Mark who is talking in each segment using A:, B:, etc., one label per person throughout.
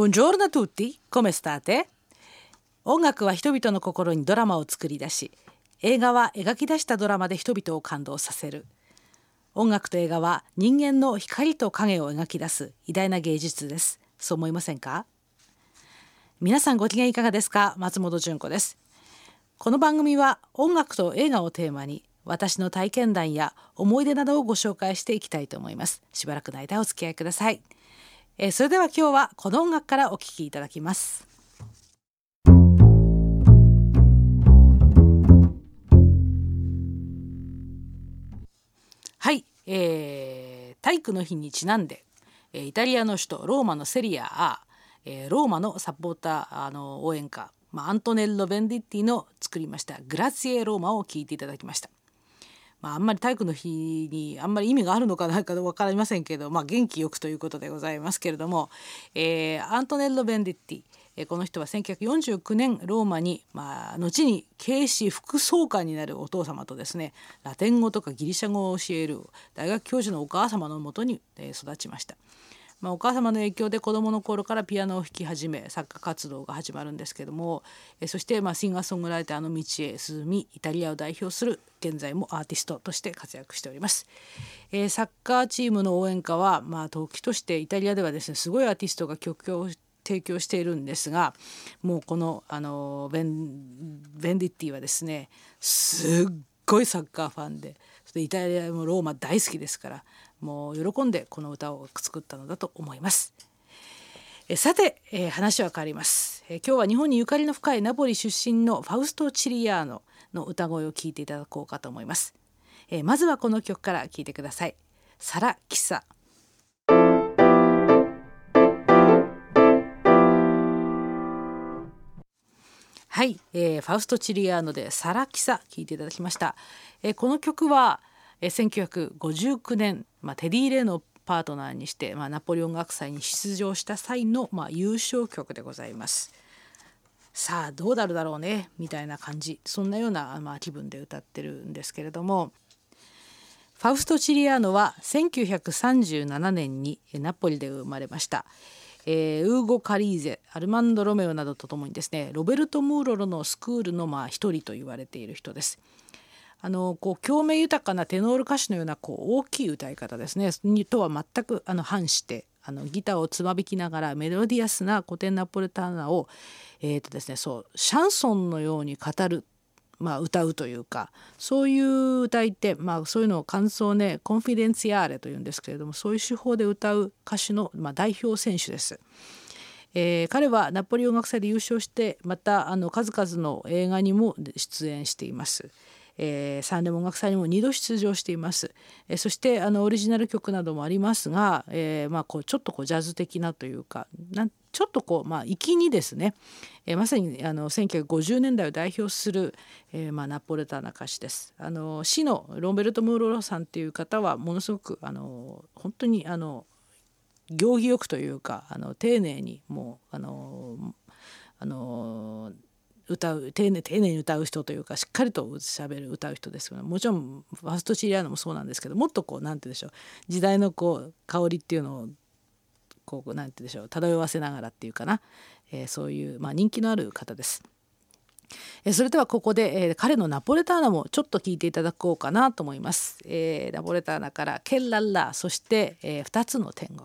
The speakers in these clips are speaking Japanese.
A: Buongiorno a tutti, come state? 音楽は人々の心にドラマを作り出し、映画は描き出したドラマで人々を感動させる。音楽と映画は人間の光と影を描き出す偉大な芸術です。そう思いませんか？皆さんご機嫌いかがですか？松本純子です。この番組は音楽と映画をテーマに私の体験談や思い出などをご紹介していきたいと思います。しばらくの間お付き合いください。それでは今日はこの音楽からお聴きいただきます。はい、体育の日にちなんで、イタリアの首都ローマのセリア A、ローマのサポーター応援歌、アントネッロ・ベンディッティの作りましたグラツィエ・ローマを聴いていただきました。あんまり体育の日にあんまり意味があるのかないか分かりませんけど、元気よくということでございますけれども、アントネッロ・ベンディッティ、この人は1949年ローマに、後に警視副総監になるお父様とですね、ラテン語とかギリシャ語を教える大学教授のお母様のもとに、育ちました。お母様の影響で子どもの頃からピアノを弾き始め作家活動が始まるんですけども、そしてシンガーソングライターの道へ進み、イタリアを代表する現在もアーティストとして活躍しております。サッカーチームの応援歌は、時としてイタリアではですね、すごいアーティストが曲を提供しているんですが、もうこの、ベンディッティはですね、すっごいサッカーファンで、そしてイタリアもローマ大好きですから、もう喜んでこの歌を作ったのだと思います。さて、話は変わります。今日は日本にゆかりの深いナポリ出身のファウスト・チリアーノの歌声を聞いていただこうかと思います。まずはこの曲から聞いてください。サラ・キサ。はい、ファウスト・チリアーノでサラ・キサ聞いていただきました。この曲は1959年、テディ・レイのパートナーにして、ナポリ音楽祭に出場した際の、優勝曲でございます。さあどうなるだろうねみたいな感じ、そんなような、気分で歌ってるんですけれども、ファウスト・チリアーノは1937年にナポリで生まれました。ウーゴ・カリーゼ、アルマンド・ロメオなどとともにですね、ロベルト・ムーロロのスクールの一人と言われている人です。共鳴豊かなテノール歌手のような大きい歌い方ですねとは全く反してギターをつまびきながらメロディアスな古典ナポレターナを、ですね、シャンソンのように語る、歌うというか、そういう歌い手、そういうのを感想ねコンフィデンツィアーレというんですけれども、そういう手法で歌う歌手の、代表選手です。彼はナポリ音楽祭で優勝して、また数々の映画にも出演しています。サンデー音楽祭にも2度出場しています。そしてオリジナル曲などもありますが、ちょっとジャズ的なというか、ちょっと粋にですね、まさに1950年代を代表する、ナポレターナ歌手です。詩のロベルト・ムーロロさんっていう方はものすごく本当に行儀よくというか丁寧にもう丁寧に歌う人というか、しっかりと喋る歌う人ですけど、もちろんファースト・チリアーノもそうなんですけど、もっとなんて言うんでしょう、時代の香りっていうのをなんて言うんでしょう、漂わせながらっていうかな、そういう、人気のある方です。それではここで、彼のナポレターナもちょっと聞いていただこうかなと思います。ナポレターナからケッラッラ、そして、2つの天国。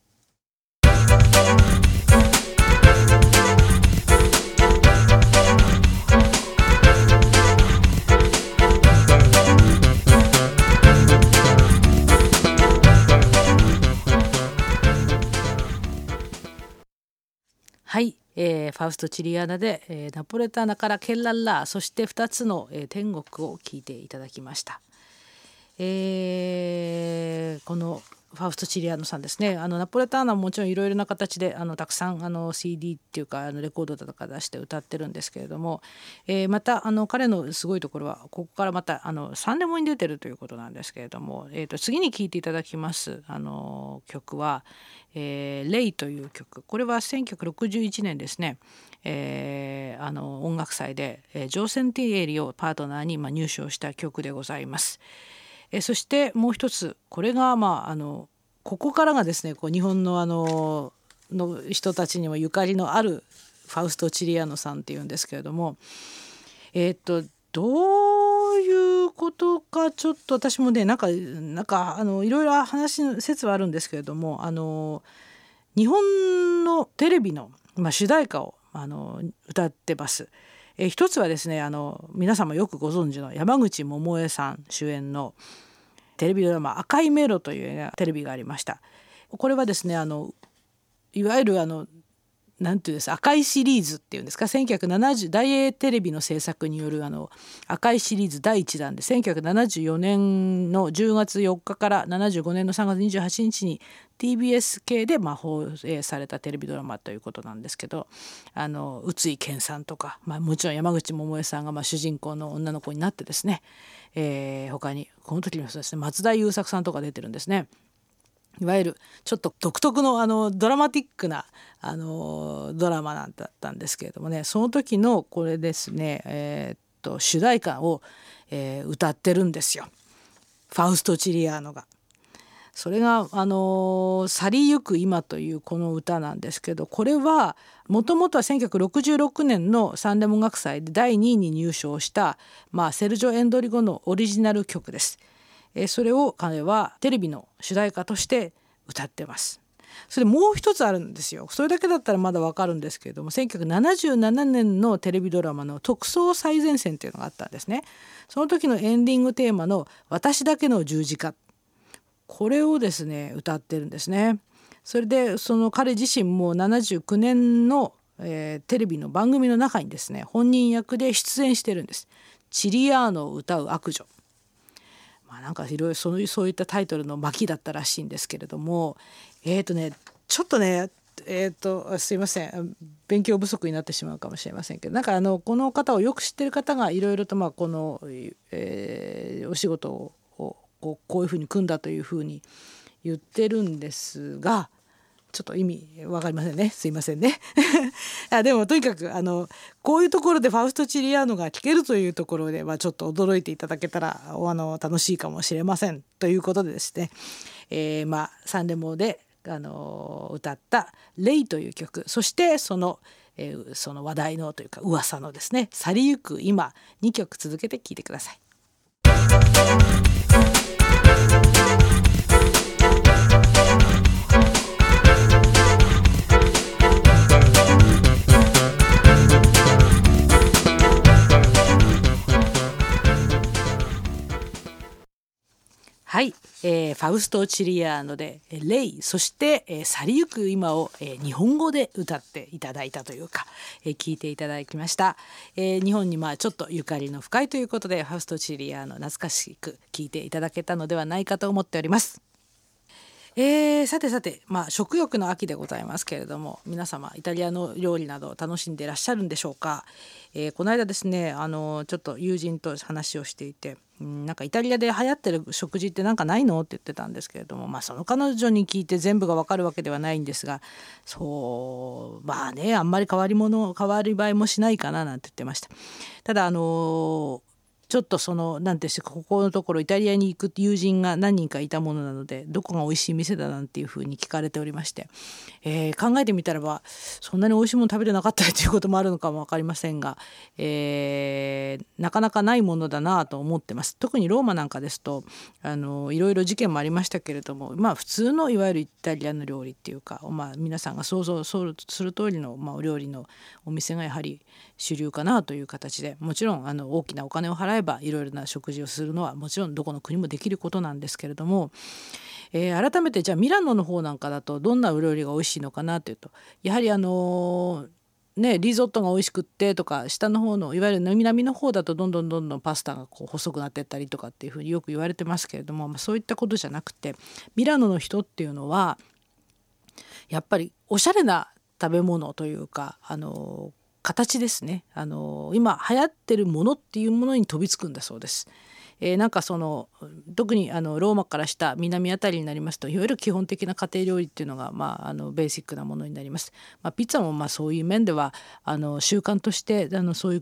A: はい、ファウスト・チリアーナで、ナポレターナからケッラッラー、そして2つの、天国を聞いていただきました。このファウスト・チリアーノさんですね、ナポレターナももちろんいろいろな形でたくさんCD っていうかレコードとか出して歌ってるんですけれども、また彼のすごいところはここからまたサンデモに出てるということなんですけれども、次に聴いていただきます曲は、レイという曲、これは1961年ですね、音楽祭で、ジョーセンティエリをパートナーに入賞した曲でございます。そしてもう一つ、これがここからがですね、日本のの人たちにもゆかりのあるファウスト・チリアーノさんっていうんですけれども、どういうことかちょっと私もねなんかいろいろ説はあるんですけれども、日本のテレビの、主題歌を歌ってます。一つはですね皆様よくご存知の山口百恵さん主演のテレビドラマ赤いメロというテレビがありました。これはですねいわゆるなんていうんです赤いシリーズっていうんですか、1970大英テレビの制作による赤いシリーズ第1弾で1974年の10月4日から75年の3月28日に TBS 系で放映されたテレビドラマということなんですけど、宇津井健さんとか、もちろん山口百恵さんが主人公の女の子になってですね、他にこの時にですね松田優作さんとか出てるんですね。いわゆるちょっと独特のドラマティックなドラマだったんですけれどもね、その時のこれですね、主題歌を、歌ってるんですよ、ファウスト・チリアーノが。それが去りゆく今というこの歌なんですけど、これはもともとは1966年のサンデモン学祭で第2位に入賞した、セルジョ・エンドリゴのオリジナル曲です。それを彼はテレビの主題歌として歌ってます。それもう一つあるんですよ。それだけだったらまだわかるんですけれども、1977年のテレビドラマの特捜最前線っていうのがあったんですね。その時のエンディングテーマの私だけの十字架、これをですね歌ってるんですね。それでその彼自身も79年の、テレビの番組の中にですね本人役で出演してるんです。チリアーノを歌う悪女、なんかいろいろそういったタイトルの巻だったらしいんですけれども、ちょっとねすいません、勉強不足になってしまうかもしれませんけど、この方をよく知ってる方がいろいろとこの、お仕事をこういうふうに組んだというふうに言ってるんですが、ちょっと意味わかりませんね、すいませんねでもとにかくこういうところでファウスト・チリアーノが聴けるというところで、ちょっと驚いていただけたら楽しいかもしれませんということでですね、サンデモで歌った「レイ」という曲、そしてその話題のというか噂のですね去りゆく今、2曲続けて聴いてください。はい、ファウスト・チリアーノで「レイ」、そして「去りゆく今」を、日本語で歌っていただいたというか、聞いていただきました。日本にちょっとゆかりの深いということでファウスト・チリアーノ懐かしく聞いていただけたのではないかと思っております。さて、食欲の秋でございますけれども、皆様イタリアの料理など楽しんでいらっしゃるんでしょうか。この間ですねちょっと友人と話をしていて、イタリアで流行ってる食事ってないのって言ってたんですけれども、その彼女に聞いて全部が分かるわけではないんですが、そうあんまり変わり映えもしないかななんて言ってました。ただちょっとなんていうか、ここのところイタリアに行く友人が何人かいたものなので、どこが美味しい店だなんていうふうに聞かれておりまして、考えてみたらばそんなに美味しいもの食べてなかったりということもあるのかも分かりませんが、なかなかないものだなと思ってます。特にローマなんかですといろいろ事件もありましたけれども、普通のいわゆるイタリアの料理っていうか、皆さんが想像する通りの、お料理のお店がやはり主流かなという形で、もちろん大きなお金を払えばいろいろな食事をするのはもちろんどこの国もできることなんですけれども、改めてじゃあミラノの方なんかだとどんなお料理が美味しいのかなというと、やはりリゾットが美味しくってとか、下の方のいわゆる南の方だとどんどんパスタが細くなっていったりとかっていうふうによく言われてますけれども、そういったことじゃなくて、ミラノの人っていうのはやっぱりおしゃれな食べ物というか形ですね、今流行ってるものっていうものに飛びつくんだそうです。特にローマから下南あたりになりますと、いわゆる基本的な家庭料理っていうのが、ベーシックなものになります。ピッツァもそういう面では習慣としてそういう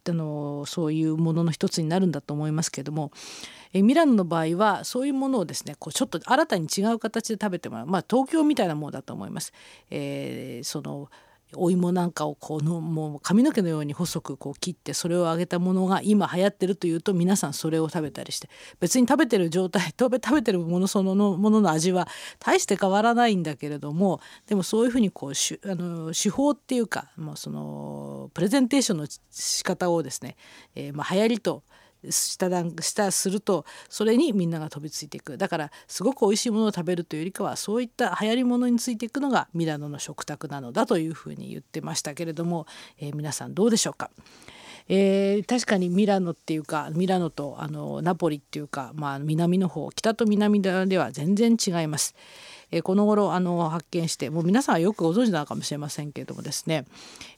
A: そういうものの一つになるんだと思いますけれども、ミラノの場合はそういうものをですねこうちょっと新たに違う形で食べてもらう、東京みたいなものだと思います。そのお芋なんかをこうもう髪の毛のように細くこう切ってそれを揚げたものが今流行ってるというと皆さんそれを食べたりして、別に食べてる状態食べてるものそのものの味は大して変わらないんだけれども、でもそういうふうにこう手法っていうか、そのプレゼンテーションの仕方をですね、流行りとするとそれにみんなが飛びついていく。だからすごく美味しいものを食べるというよりかはそういった流行りものについていくのがミラノの食卓なのだというふうに言ってましたけれども、皆さんどうでしょうか。確かにミラノっていうかミラノとナポリっていうか、南の方北と南では全然違います。この頃発見してもう皆さんはよくご存知なのかもしれませんけれどもですね、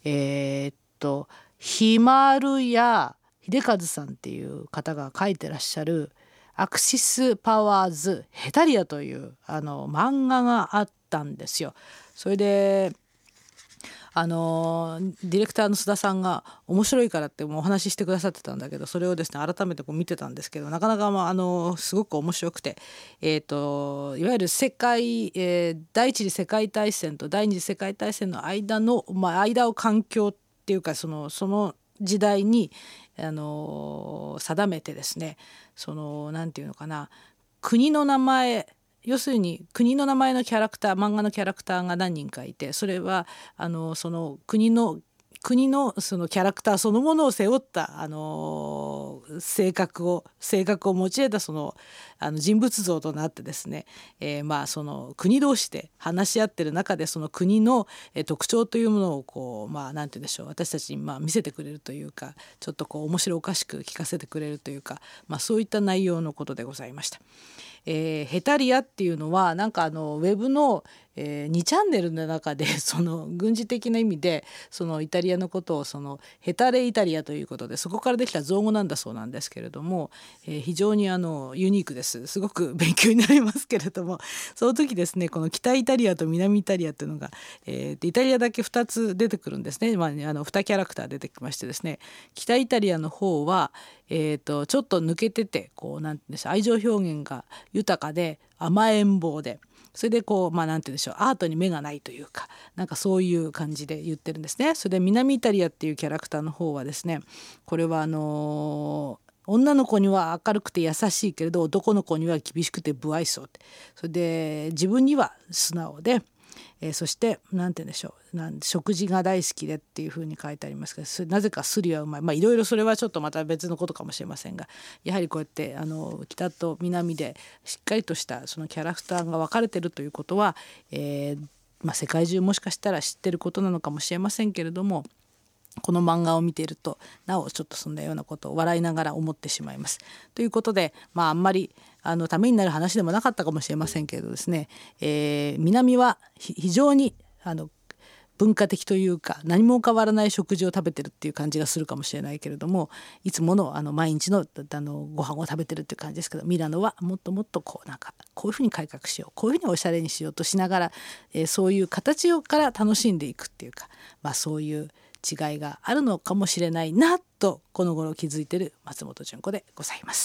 A: ヒマルヤ秀和さんっていう方が書いてらっしゃるアクシスパワーズヘタリアという漫画があったんですよ。それでディレクターの須田さんが面白いからってもうお話ししてくださってたんだけど、それをですね改めてこう見てたんですけど、なかなかすごく面白くて、いわゆる第一次世界大戦と第二次世界大戦の間の、間を環境っていうかその時代に定めてですね、なんていうのかな、国の名前、要するに国の名前のキャラクター、漫画のキャラクターが何人かいて、それはその国のそのキャラクターそのものを背負った性格を用いた人物像となってですね、その国同士で話し合ってる中でその国の特徴というものをこうなんて言うんでしょう、私たちに見せてくれるというか、ちょっとこう面白おかしく聞かせてくれるというか、そういった内容のことでございました。ヘタリアっていうのはなんかウェブの、2チャンネルの中でその軍事的な意味でそのイタリアのことをヘタレイタリアということで、そこからできた造語なんだそうなんですけれども、非常にユニークです。すごく勉強になりますけれども、その時ですねこの北イタリアと南イタリアっていうのが、イタリアだけ2つ出てくるんですね。2キャラクター出てきましてですね、北イタリアの方はちょっと抜けててなんていうんでしょう、愛情表現が豊かで甘えん坊で、それでなんていうんでしょう、アートに目がないというか、なんかそういう感じで言ってるんですね。それで南イタリアっていうキャラクターの方はですね、これは女の子には明るくて優しいけれど男の子には厳しくて不愛想、それで自分には素直で、そして何て言うんでしょう、食事が大好きでっていうふうに書いてありますけど、なぜかスリはうまい、いろいろそれはちょっとまた別のことかもしれませんが、やはりこうやって北と南でしっかりとしたそのキャラクターが分かれてるということは、世界中もしかしたら知ってることなのかもしれませんけれども、この漫画を見ているとなおちょっとそんなようなことを笑いながら思ってしまいます。ということで、あんまりためになる話でもなかったかもしれませんけれどですね、南は非常に文化的というか何も変わらない食事を食べてるっていう感じがするかもしれないけれども、いつもの毎日のご飯を食べてるっていう感じですけど、ミラノはもっともっとこういうふうに改革しよう、こういうふうにおしゃれにしようとしながら、そういう形から楽しんでいくっていうか、そういう違いがあるのかもしれないなとこの頃気づいている松本純子でございます。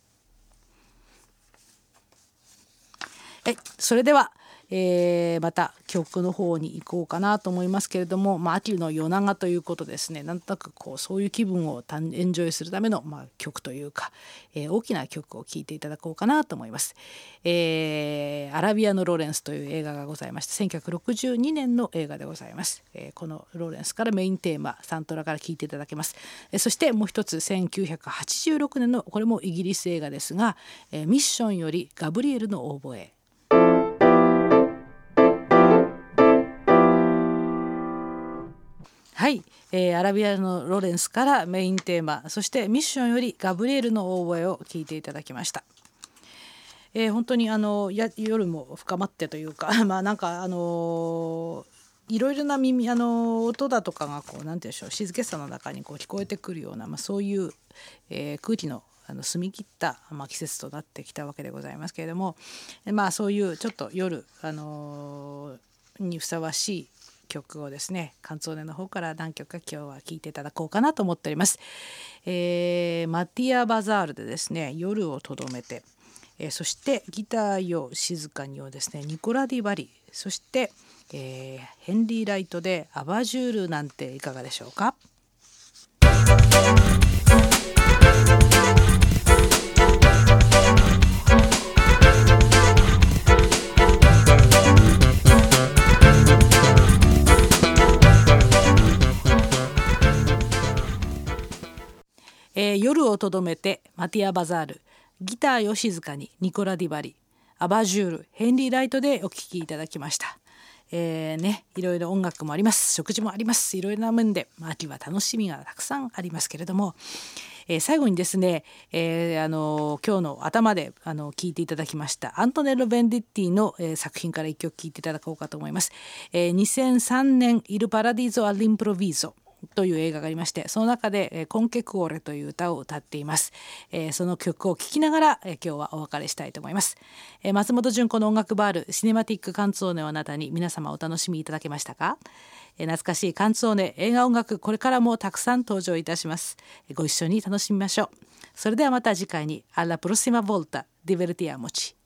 A: それでは、また曲の方に行こうかなと思いますけれども、秋の夜長ということですね、なんとなくそういう気分をエンジョイするための、曲というか、大きな曲を聴いていただこうかなと思います。アラビアのローレンスという映画がございまして、1962年の映画でございます。このローレンスからメインテーマサントラから聴いていただけます。そしてもう一つ1986年のこれもイギリス映画ですが、ミッションよりガブリエルのオーボエ。はい、アラビアのロレンスからメインテーマ、そしてミッションよりガブリエルのオーボエを聴いていただきました。本当に夜も深まってというかなんかいろいろな音だとかがなんて言うんでしょう、静けさの中に聞こえてくるような、そういう、空気の澄み切った、季節となってきたわけでございますけれども、そういうちょっと夜、にふさわしい曲をですね、カンツォーネの方から何曲か今日は聴いていただこうかなと思っております。マティア・バザールでですね、夜をとどめて、そしてギターよ静かにをですね、ニコラ・ディバリ、そして、ヘンリー・ライトでアバジュールなんていかがでしょうか。夜をとどめてマティア・バザール、ギターよ静かにニコラ・ディバリ、アバジュール、ヘンリー・ライトでお聴きいただきました。いろいろ音楽もあります、食事もあります、いろいろな面で、秋は楽しみがたくさんありますけれども、最後にですね、今日の頭で聴いていただきましたアントネロ・ベンディッティの、作品から一曲聴いていただこうかと思います。2003年イル・パラディゾ・ア・リンプロビーゾという映画がありまして、その中でコンケクオレという歌を歌っています。その曲を聴きながら今日はお別れしたいと思います。松本純子の音楽バールシネマティックカンツォーネをあなたに、皆様お楽しみいただけましたか。懐かしいカンツォーネ、映画音楽、これからもたくさん登場いたします。ご一緒に楽しみましょう。それではまた次回に。アラプロシマボルタディベルティアモチ。